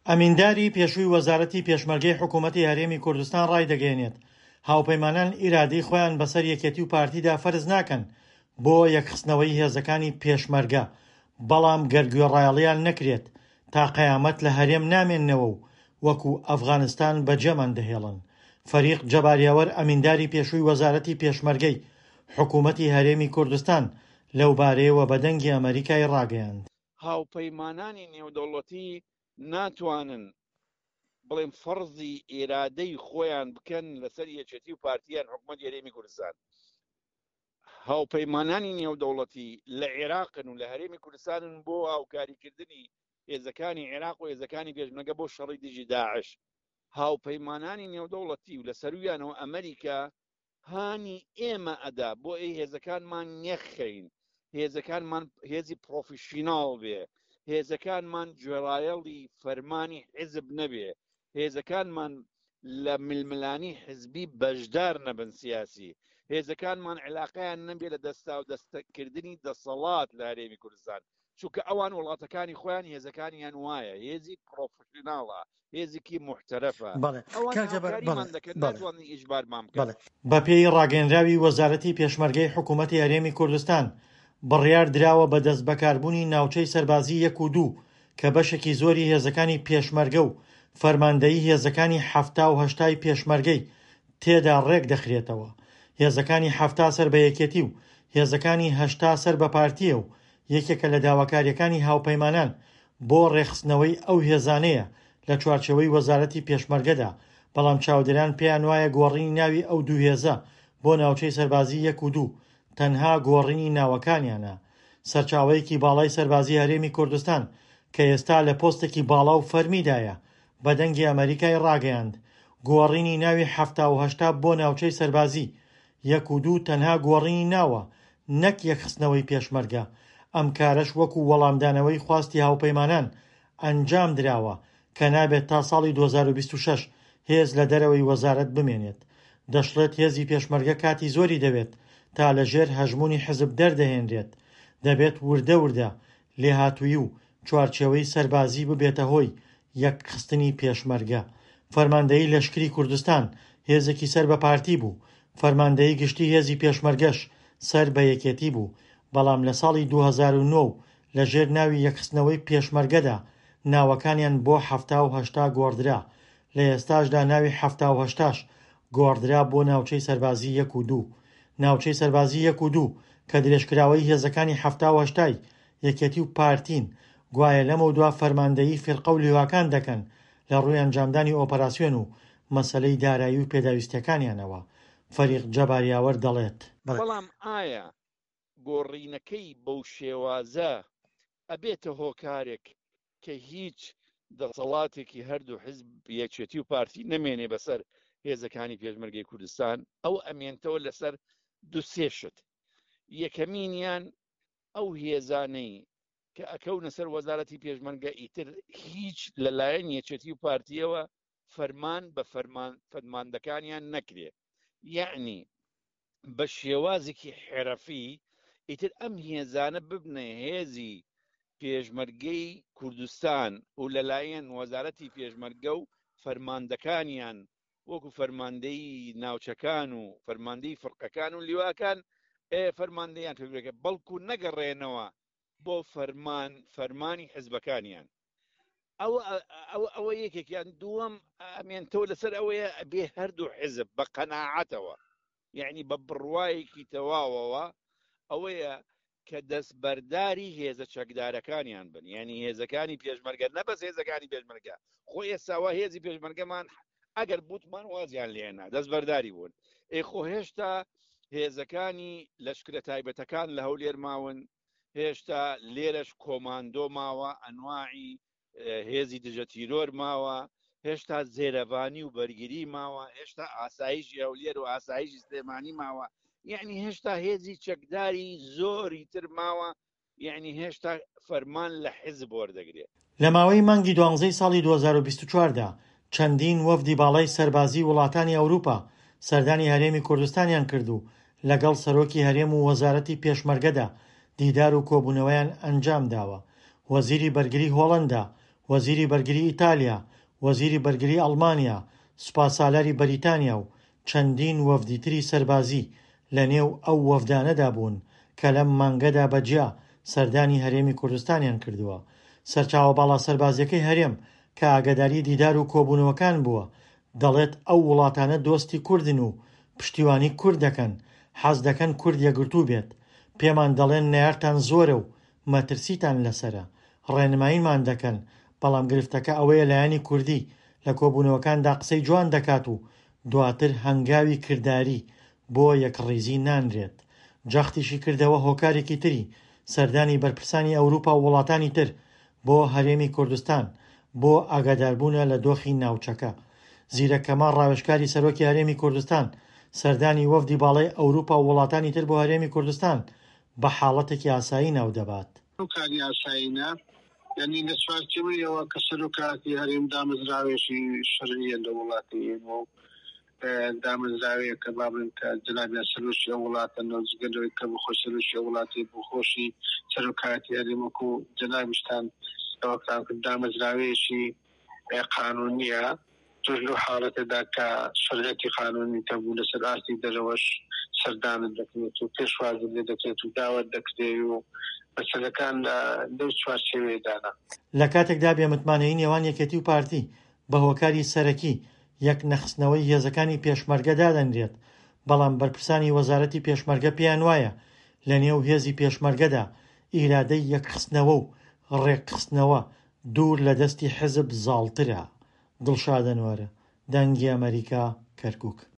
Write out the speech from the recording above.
ئەمینداری پێشووی وەزارەتی پێشمەرگەی حکوومەتی هەرێمی کوردستان ڕایدەگەیەنێت هاوپەیمانان ئیرادەی خۆیان بەسەر یەکێتی و پارتیدا فەرز ناکەن بۆ یەکخستنەوەی هێزەکانی پێشمەرگە، بەڵام گەرگوێڕایەڵیان نەکرێت تا قەیامەت لە هەرێم نامێننەوە و وەکو ئەفغانستان بەجێمان دەهێڵن. فەریق جەباریاوەر ئەمینداری پێشووی وەزارەتی پێشمەرگەی حکوومەتی هەرێمی کوردستان لەو بارەیەوە بەدەنگی ئەمریکای ڕاگەیاند. هاوپەیمانانی نێودەوڵەتی ناتوانن بڵێن فەرزی ئێرادەی خۆیان بکەن لەسەر یەکێتی و پارتیان حکوومەتی هەرێمی کوردستان. هاوپەیمانانی نێودەوڵەتی لە عێراقن و لە هەرێمی کوردستانن بۆ هاوکاریکردنی هێزەکانی عێراق و هێزەکانی پێشمەرگە بۆ شەڕی دژی داعش. هاوپەیمانانی نێودەوڵەتی و لە سەرویانەوە ئەمریکا هانی ئێمە ئەدا بۆ ئەی هێزەکانمان نەخەین، هێزەکانمان هێزی پرۆفیشیناڵ بێ، هێزەکانمان گوێڕایەڵی فەرمانی حیزب نەبێ، هێزەکانمان لە ململانی حزبی بەشدار نەبن سیاسی، هێزەکانمان علاقەیان نەبێ لە دەستا و دەستەکردنی دەسەڵات لە هەرێمی کوردستان، چونکە ئەوان وڵاتەکانی خۆیان هێزەکانیان وایە هێزی پرۆفیشناڵە، هێزێکی محتەرەفە، ئەوان دەکەن ناتوانن ئیجبارمان بکەن. بە پێی ڕاگەیەنراوی وەزارەتی پێشمەرگەی حکوومەتی هەرێمی کوردستان بڕیار دراوە بە دەست بەکاربوونی ناوچەی سەربازی 1 و 2 کە بەشێکی زۆری هێزەکانی پێشمەرگە و فەرماندەیی هێزەکانی 7 و 8 پێشمەرگەی تێدا ڕێک دەخرێتەوە. هێزەکانی 7 سەر بە یەکێتی و هێزەکانی 8 سەر بە پارتیە و یەکێکە لە داواکاریەکانی هاوپەیمانان بۆ ڕێخستنەوەی ئەو هێزانەیە لە چوارچێوەی وەزارەتی پێشمەرگەدا، بەڵام چاودێران پێیان وایە گۆڕینی ناوی ئەو دوو هێزە بۆ ناوچەی سەربازی 1 و 2 تەنها گۆڕینی ناوەکانیانە. سەرچاوەیەکی باڵای سەربازی هەرێمی کوردستان کە ئێستا لە پۆستێکی باڵا و فەرمیدایە بەدەنگی ئەمریکای ڕاگەیاند گۆڕینی ناوی 7 و 8 بۆ ناوچەی سەربازی 1 و 2 تەنها گۆڕینی ناوە، نەک یەکخستنەوەی پێشمەرگە. ئەم کارەش وەکو وەڵامدانەوەی خواستی هاوپەیمانان ئەنجام دراوە کە نابێت تا ساڵی 2026 هێز لە دەرەوەی وەزارەت بمێنێت. دەشڵێت هێزی پێشمەرگە کاتی زۆری دەوێت تا لەژێر هەژمونی حزب دەردەهێنرێت، دەبێت وردە وردە لێهاتووی و چوارچێوەی سەربازی ببێتە هۆی یەکخستنی پێشمەرگە. فەرماندەیی لەشکری کوردستان هێزێکی سەر بە پارتی بوو، فەرماندەیی گشتی هێزی پێشمەرگەش سەر بە یەکێتی بوو، بەڵام لە ساڵی 2009 لە ژێر ناوی یەکخستنەوەی پێشمەرگەدا ناوەکانیان بۆ 7 و 8 گۆڕدرا، لە ئێستاشدا ناوی 7 و 8 گۆڕدرا بۆ ناوچەی سەربازی 1 و 2. ناوچەی سەربازی 1 و 2 کە درێژکراوەی هێزەکانی 7 و 8 یەکێتی و پارتین گوایە لەمە دوا فەرماندەیی فیرقە و لیواکان دەکەن لە ڕووی ئەنجامدانی ئۆپەراسیۆن و مەسەلەی دارایی و پێداویستیەکانیانەوە. فەریق جەباریاوەر دەڵێت بەڵام ئایا گۆڕینەکەی بەو شێوازە ئەبێتە هۆکارێک کە هیچ دەسەڵاتێکی هەردوو حزب یەکێتی و پارتی نەمێنێ بەسەر هێزەکانی پێشمەرگەی کوردستان؟ ئەو ئەمێنتەوە لەسەر دووسێ شت. یەکەمینیان ئەو هێزانەی کە ئەکەونە سەر وەزارەتی پێشمەرگە ئیتر هیچ لەلایەن یەکێتی و پارتیەوە فەرمان بە فەرماندەکانیان نەکرێ، یعنی بە شێوازێکی حێرەفی ئیتر ئەم هێزانە ببنێ هێزی پێشمەرگەی کوردستان و لەلایەن وەزارەتی پێشمەرگە و فەرماندەکانیان وەکو فەرماندەی ناوچەکان و فەرماندەی فڕقەکان و لیواکان فەرماندەیان پێبرێکە، بەڵکو نەگەڕێنەوە بۆ فەرمانی حزبەکانیان. ئەوە یەکێکیان. دووەم ئەمێنتەوە لەسەر ئەوەیە بێ هەردوو حزب بە قەناعەتەوە، یعنی بە بڕوایەکی تەواوەوە ئەوەیە کە دەستبەرداری هێزە چەکدارەکانیان بن، یعنی هێزەکانی پێشمەرگە نەبەس هێزەکانی پێشمەرگە. خۆی ئێستاوە هێزی پێشمەرگەمان ئەگەر بوتمان وازیان لێنا دەستبەرداری بوون. خۆ هێشتا هێزەکانی لەشکرە تایبەتەکان لە هەولێر ماون، هێشتا لێرەش کۆماندۆ ماوە، ئەنواعی هێزی دژە تیرۆر ماوە، هێشتا زێرەبانی و بەرگری ماوە، هێشتا ئاسایشی هەولێر و ئاسایشی سلێمانی ماوە، یعنی هێشتا هێزی چەکداری زۆری تر ماوە، یعنی هێشتا فەرمان لە حزب وەردەگرێت. لە ماوەی مانگی 12 ساڵی 2024دا چەندین وەفدی باڵای سەربازی وڵاتانی ئەوروپا سەردانی هەرێمی کوردستانیان کرد و لەگەڵ سەرۆکی هەرێم و وەزارەتی پێشمەرگەدا دیدار و کۆبوونەوەیان ئەنجام داوە. وەزیری بەرگری هۆڵەندا وەزیری بەرگری ئیتالیا، وەزیری بەرگری ئەڵمانیا، سوپاسسالاری بەریتانیا و چەندین وەفدی تری سەربازی لە نێو ئەو وەفدانەدا بوون کە لەم مانگەدا بەجیا سەردانی هەرێمی کوردستانیان کردووە. سەرچاوە باڵا سەربازیەکەی هەرێم کە ئاگاداری دیدار و کۆبوونەوەکان بووە دەڵێت ئەو وڵاتانە دۆستی کوردن و پشتیوانی کورد دەکەن، حەز دەکەن کورد یەکگرتوو بێت. پێمان دەڵێن نەیارتان زۆرە و مەترسیتان لەسەرە، ڕێنماییمان دەکەن، بەڵام گرفتەکە ئەوەیە لایەنی کوردی لە کۆبوونەوەکاندا قسەی جوان دەکات و دواتر هەنگاوی کردداری بۆ یەکڕیزی نانرێت. جەختیشی کردەوە هۆکارێکی تری سەردانی بەرپرسانی ئەوروپا و وڵاتانی تر بۆ هەرێمی کوردستان بۆ ئاگاداربوونە لە دۆخی ناوچەکە. زیرە کەمال ڕاوێژکاری سەرۆکی هەرێمی کوردستان سەردانی وەفدی باڵای ئەوروپا و وڵاتانی تر بۆ هەرێمی کوردستان بە حاڵەتێکی ئاسایی ناو دەبات. کاری ئاساییە، یعنی لە چوارچێوەیەوە کە سەرۆکاتی هەرێم دامەزراوێشی شەرعیە لە وڵاتی بۆ دامەزراوەیە کە بابن کە جنابیان سەرۆشی ئەو وڵاتە نەوزگەلەوەی کە بخۆی سەرۆشی ئەو وڵاتی بخۆشی سەرۆکاتی هەرێمەکو جنابیشتان ئەوەکان کرد دامەزراوێشی قانونیە توش لەو حاڵەتەدا کە شەرعەتی قانونی تەبوو لەسەر ئاستی دەرەوەش سەردانت دەکرێت و پێشوازت لێ دەکرێت و داوت دەکرێت و مەسەلەکان لەو چوارچێوەیەدانا. لە کاتێکدا بێمتمانەیی نێوان یەکێتی و پارتی بە هۆکاری سەرەکی یەک نەخستنەوەی هێزەکانی پێشمەرگە دادەنرێت، بەڵام بەرپرسانی وەزارەتی پێشمەرگە پێیان وایە لە نێو هێزی پێشمەرگەدا ئیرادەی یەکخستنەوە و ڕێکخستنەوە دوور لە دەستی حزب زاڵترە. دڵشاد ئەنوەر، دەنگی ئەمریکا، کەرکووک.